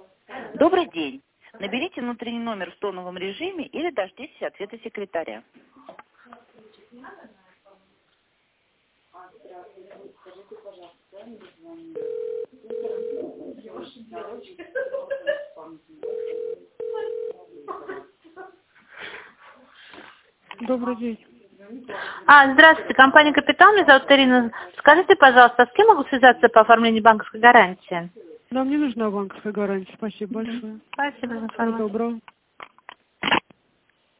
Добрый день. Наберите внутренний номер в тоновом режиме или дождитесь ответа секретаря. Добрый день. Здравствуйте, компания «Капитал», меня зовут Ирина. Скажите, пожалуйста, с кем могу связаться по оформлению банковской гарантии? Нам не нужна банковская гарантия. Спасибо большое. Спасибо за Всего информацию. доброго.